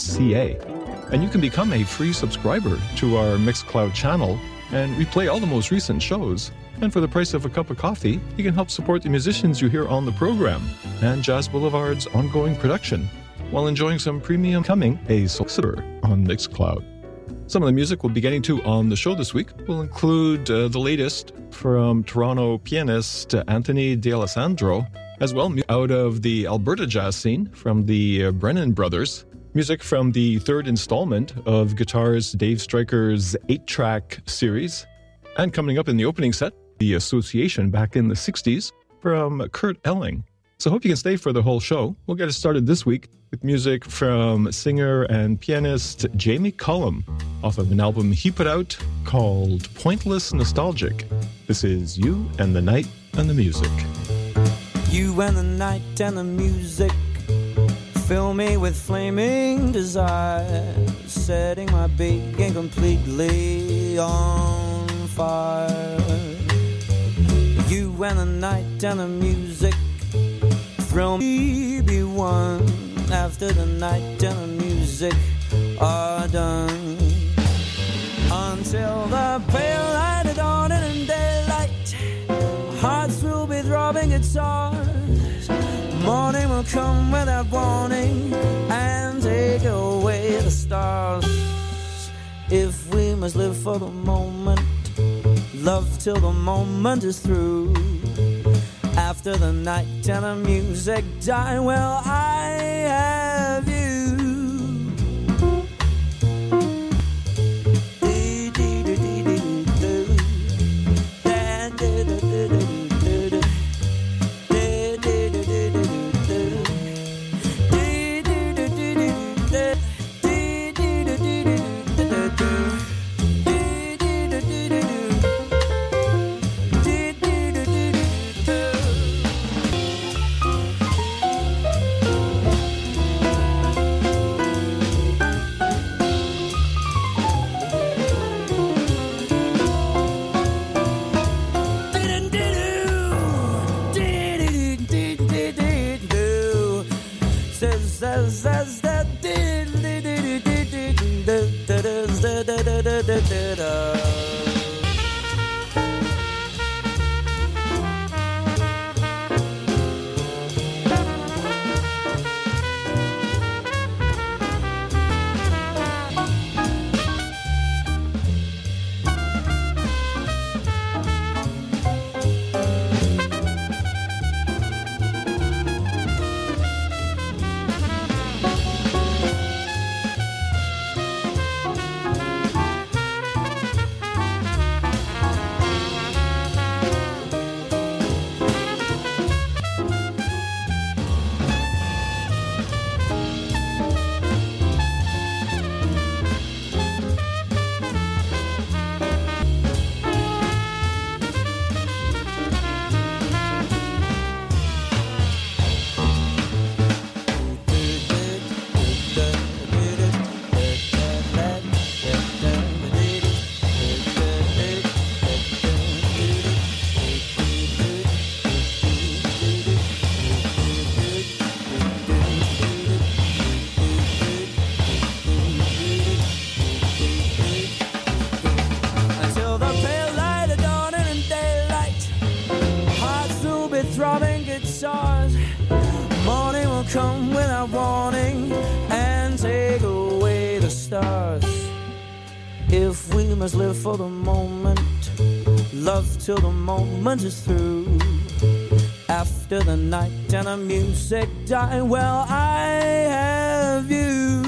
CA. And you can become a free subscriber to our Mixcloud channel and replay all the most recent shows. And for the price of a cup of coffee, you can help support the musicians you hear on the program and Jazz Boulevard's ongoing production while enjoying some premium coming a solicitor on Mixcloud. Some of the music we'll be getting to on the show this week will include the latest from Toronto pianist Anthony D'Alessandro, as well out of the Alberta jazz scene from the Brennan Brothers, music from the third installment of guitarist Dave Stryker's 8-track series, and coming up in the opening set, The Association back in the 60s from Kurt Elling. So I hope you can stay for the whole show. We'll get it started this week with music from singer and pianist Jamie Cullum off of an album he put out called Pointless Nostalgic. This is You and the Night and the Music. You and the night and the music fill me with flaming desire, setting my being completely on fire. You and the night and the music thrill me, be one after the night and the music are done. Until the pale light of dawn and daylight, hearts will be throbbing guitars. Morning will come without warning and take away the stars. If we must live for the moment, love till the moment is through. After the night and the music die, well, I have you. Must live for the moment, love till the moment is through. After the night and the music die, well, I have you.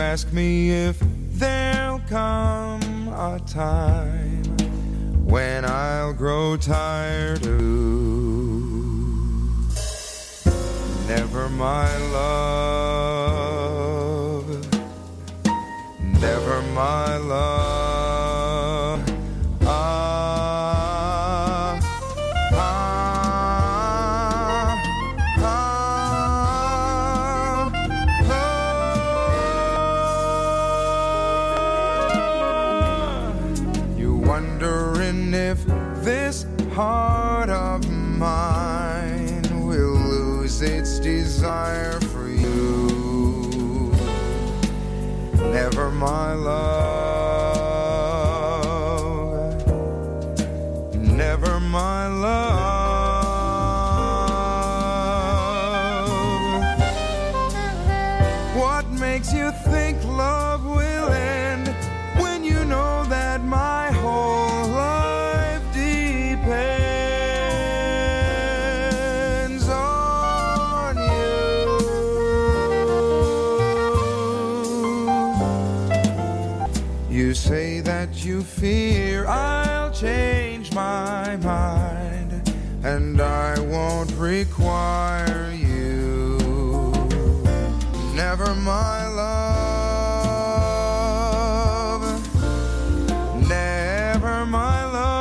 ask me if there'll come a time when I'll grow tired of you. Never, my love, never, my love. Heart of mine will lose its desire for you. Never, my love, never, my love. What makes you think love will end when you know that my whole life depends on you? You say that you fear I'll change my mind, and I won't require you. Never, my love, never, my love.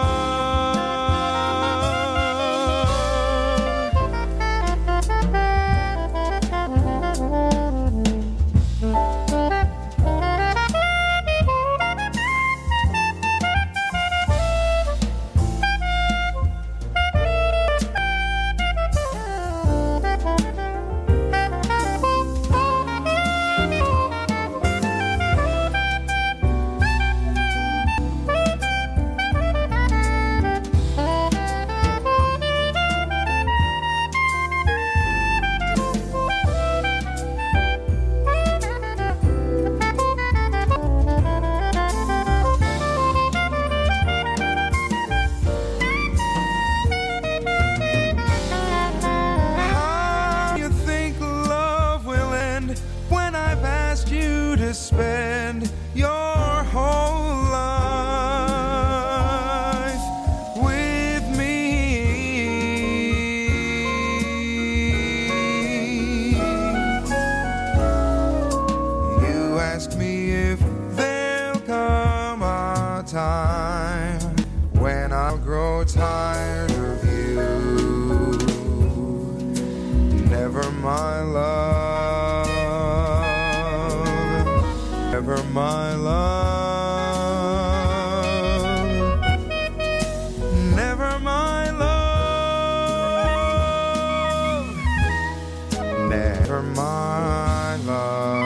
Spend your whole life with me. You ask me if there'll come a time when I'll grow tired of you. Never, my love, never, my love, never, my love, never, my love.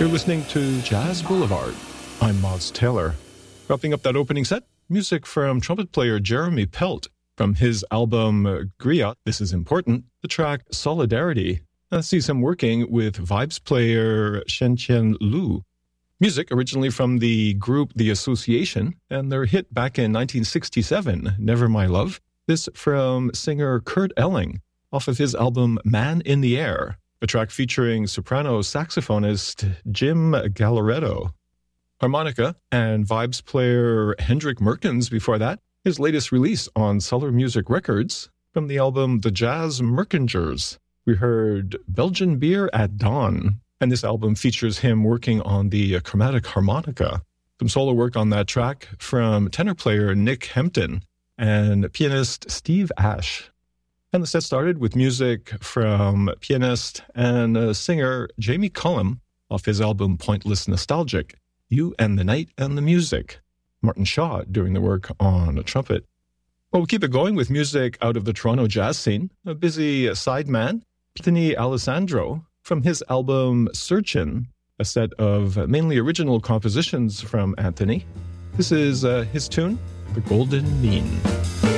You're listening to Jazz Boulevard. I'm Moz Taylor. Wrapping up that opening set, music from trumpet player Jeremy Pelt from his album Griot, This Is Important, the track Solidarity. That sees him working with vibes player Shen-Chen Lu. Music originally from the group The Association and their hit back in 1967, Never My Love. This from singer Kurt Elling off of his album Man in the Air, a track featuring soprano saxophonist Jim Gallaretto. Harmonica and vibes player Hendrik Merkens before that, his latest release on Solar Music Records from the album The Jazz Merkingers. We heard Belgian Beer at Dawn, and this album features him working on the chromatic harmonica. Some solo work on that track from tenor player Nick Hempton and pianist Steve Ash. And the set started with music from pianist and singer Jamie Cullum off his album Pointless Nostalgic, You and the Night and the Music. Martin Shaw doing the work on a trumpet. Well, we'll keep it going with music out of the Toronto jazz scene. A busy sideman, Anthony Alessandro, from his album Searchin', a set of mainly original compositions from Anthony. This is his tune, The Golden Mean.